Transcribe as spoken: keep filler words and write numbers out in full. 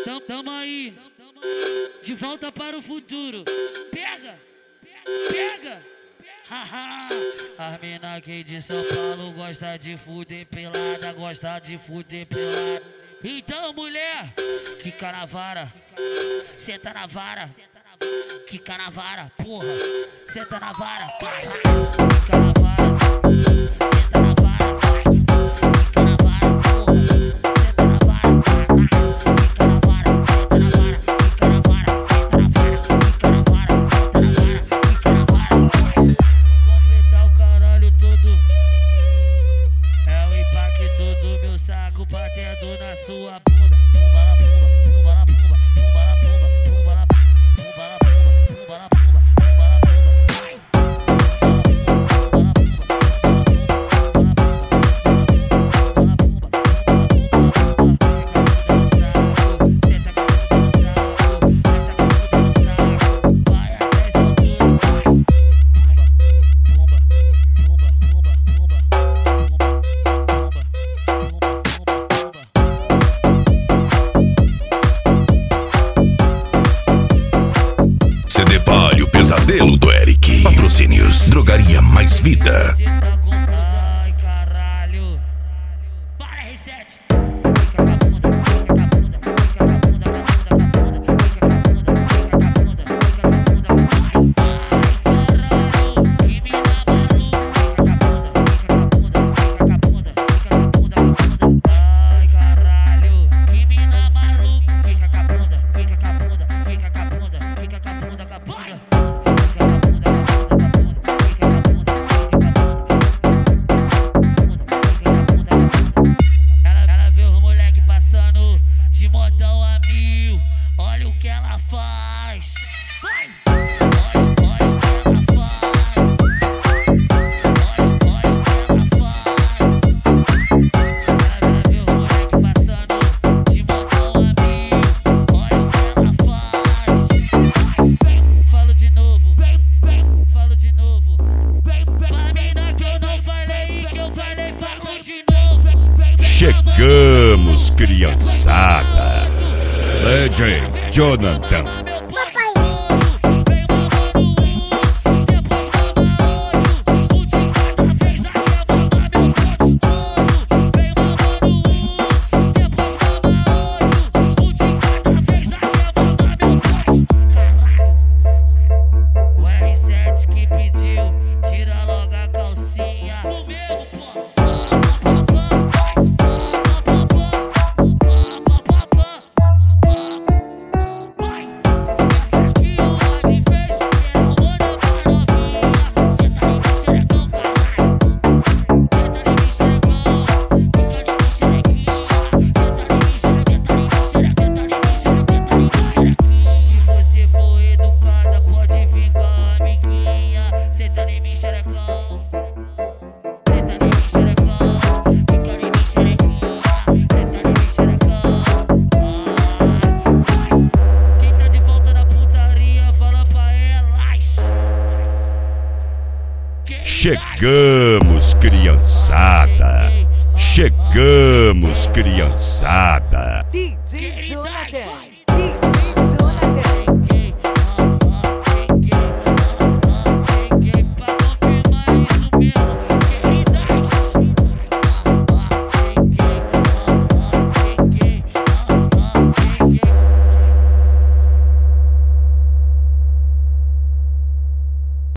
Tam, tamo aí, de volta para o futuro. Pega, pega. Haha. As mina aqui de São Paulo gosta de fuder pelada, gosta de fuder pelada. Então, mulher, quica na vara, senta na vara, quica na vara, porra, senta na vara, quica na vara, senta na vara, quica na vara, porra, senta na vara, quica na vara, senta na vara, quica na vara, senta na vara, quica na vara, senta na vara, quica na vara. Completar o caralho todo, é o impacto do meu saco batendo na sua bunda. Pumba la pumba, pumba la pumba, pumba la pumba, pumba la pumba la pumba, pumba la pumba, pumba la pumba, vai. Pumba la pumba, pumba la pumba, pumba la pumba, pumba la pumba, senta com a bunda no saco, desce com a bunda no saco, vai até essa altura, vai. Pumba, pumba, pumba, pumba, C D Palio, Pesadelo do Eric. Patrocínios, Drogaria Mais Vida. Ai, caralho. Para, R sete. Fica com a bunda, fica com a bunda, fica com a bunda, com a bunda, com a bunda, fica com a bunda, fica com a bunda, fica com a bunda, com a bunda. Ai, caralho, que mina maluca. Fica com a bunda, fica com a bunda, fica com a bunda, fica com a bunda. Ai, caralho, que mina maluca. Fica com a bunda, fica com a bunda, fica com a bunda, fica com a bunda, com a bunda. Ela vê os moleque passando de motão a mil. Olha o que ela faz. Vai! Olha, olha o que ela faz. Olha, olha o que ela faz. Ela vê os moleque passando de motão a mil. Olha o que ela faz. Falo de novo, falo de novo. Pra mina que eu não falei, que eu falei, falo de novo. Chegamos, criançada. Legend Jonathan. O R sete que pediu, tira logo a calcinha. Isso mesmo, pô. Vai. Essa aqui o Rony fez, que é a onda mais novinha. Senta em mim, xerecão, caralho. Senta em mim, xerecão. Fica em mim, xerequinha. Senta em mim, xerequeta, em mim, xerequeta, em mim, xerequeta, em mim, xerequinha. Se você for educada, pode vir com a amiguinha. Senta em mim, xerecão. Senta em mim, xerecão. Fica em mim, xerequinha. Senta em mim, xerecão. Vai. Quem tá de volta na putaria, fala pra elas. Chegamos, criançada. Chegamos, criançada. D J Jonathan.